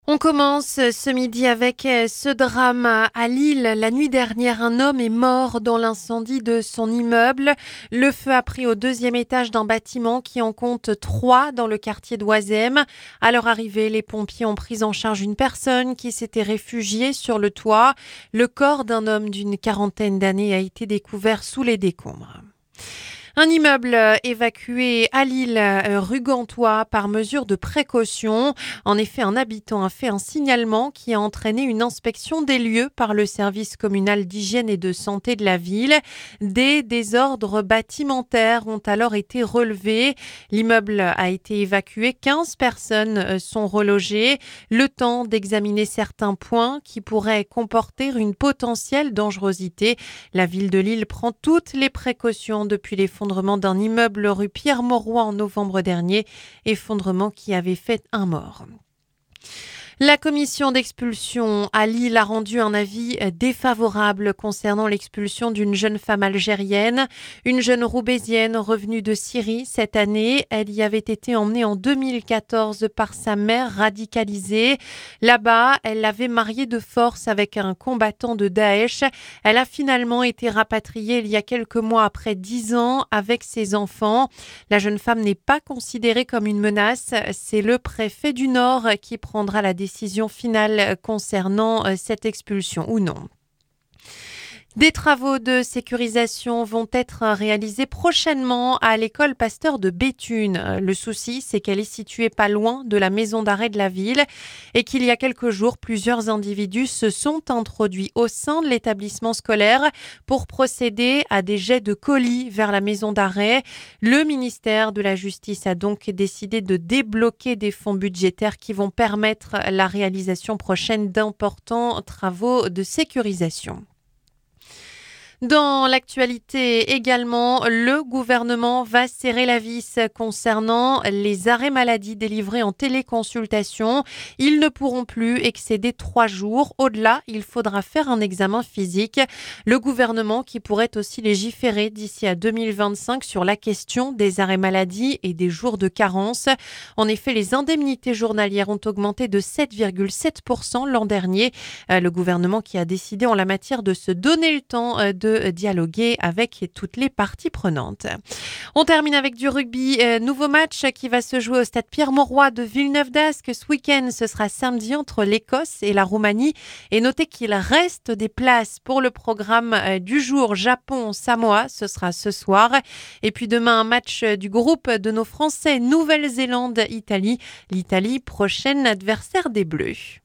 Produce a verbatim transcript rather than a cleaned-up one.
On commence ce midi avec ce drame à Lille. La nuit dernière, un homme est mort dans l'incendie de son immeuble. Le feu a pris au deuxième étage d'un bâtiment qui en compte trois dans le quartier d'Oisem. À leur arrivée, les pompiers ont pris en charge une personne qui s'était réfugiée sur le toit. Le corps d'un homme d'une quarantaine d'années a été découvert sous les décombres. Un immeuble évacué à Lille, rue Gantois, par mesure de précaution. En effet, un habitant a fait un signalement qui a entraîné une inspection des lieux par le service communal d'hygiène et de santé de la ville. Des désordres bâtimentaires ont alors été relevés. L'immeuble a été évacué. quinze personnes sont relogées. Le temps d'examiner certains points qui pourraient comporter une potentielle dangerosité. La ville de Lille prend toutes les précautions depuis les fonds d'un immeuble rue Pierre-Mauroy en novembre dernier, effondrement qui avait fait un mort. La commission d'expulsion à Lille a rendu un avis défavorable concernant l'expulsion d'une jeune femme algérienne, une jeune roubaisienne revenue de Syrie cette année. Elle y avait été emmenée en deux mille quatorze par sa mère radicalisée. Là-bas, elle l'avait mariée de force avec un combattant de Daesh. Elle a finalement été rapatriée il y a quelques mois après dix ans avec ses enfants. La jeune femme n'est pas considérée comme une menace. C'est le préfet du Nord qui prendra la décision décision finale concernant cette expulsion ou non. Des travaux de sécurisation vont être réalisés prochainement à l'école Pasteur de Béthune. Le souci, c'est qu'elle est située pas loin de la maison d'arrêt de la ville et qu'il y a quelques jours, plusieurs individus se sont introduits au sein de l'établissement scolaire pour procéder à des jets de colis vers la maison d'arrêt. Le ministère de la Justice a donc décidé de débloquer des fonds budgétaires qui vont permettre la réalisation prochaine d'importants travaux de sécurisation. Dans l'actualité également, le gouvernement va serrer la vis concernant les arrêts maladie délivrés en téléconsultation. Ils ne pourront plus excéder trois jours. Au-delà, il faudra faire un examen physique. Le gouvernement qui pourrait aussi légiférer d'ici à deux mille vingt-cinq sur la question des arrêts maladie et des jours de carence. En effet, les indemnités journalières ont augmenté de sept virgule sept pour cent l'an dernier. Le gouvernement qui a décidé en la matière de se donner le temps de de dialoguer avec toutes les parties prenantes. On termine avec du rugby. Euh, nouveau match qui va se jouer au stade Pierre-Mauroy de Villeneuve-d'Ascq ce week-end. Ce sera samedi entre l'Écosse et la Roumanie. Et notez qu'il reste des places pour le programme euh, du jour Japon-Samoa. Ce sera ce soir. Et puis demain, un match du groupe de nos Français Nouvelle-Zélande-Italie. L'Italie, prochaine adversaire des Bleus.